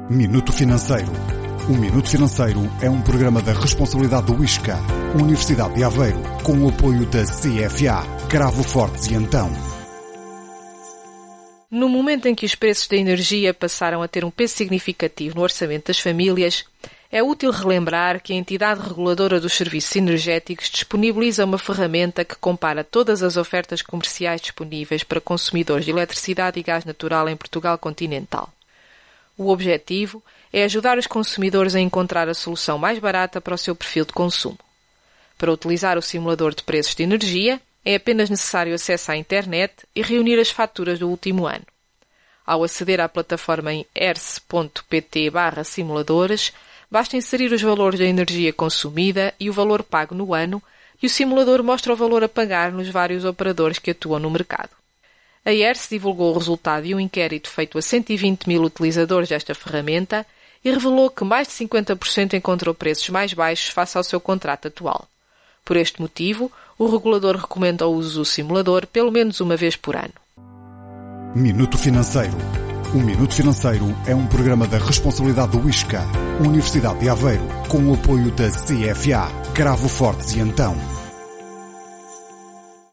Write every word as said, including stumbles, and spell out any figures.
Minuto Financeiro. O Minuto Financeiro é um programa da responsabilidade do ISCA, Universidade de Aveiro, com o apoio da C F A, Cravo Fortes e Antão. No momento em que os preços da energia passaram a ter um peso significativo no orçamento das famílias, é útil relembrar que a entidade reguladora dos serviços energéticos disponibiliza uma ferramenta que compara todas as ofertas comerciais disponíveis para consumidores de eletricidade e gás natural em Portugal continental. O objetivo é ajudar os consumidores a encontrar a solução mais barata para o seu perfil de consumo. Para utilizar o simulador de preços de energia, é apenas necessário acesso à internet e reunir as faturas do último ano. Ao aceder à plataforma em erse.pt barra simuladores, basta inserir os valores da energia consumida e o valor pago no ano e o simulador mostra o valor a pagar nos vários operadores que atuam no mercado. A Erse divulgou o resultado de um inquérito feito a cento e vinte mil utilizadores desta ferramenta e revelou que mais de cinquenta por cento encontrou preços mais baixos face ao seu contrato atual. Por este motivo, o regulador recomenda o uso do simulador pelo menos uma vez por ano. Minuto Financeiro. O Minuto Financeiro é um programa da responsabilidade do ISCA, Universidade de Aveiro, com o apoio da C F A, Cravo Fortes e Antão.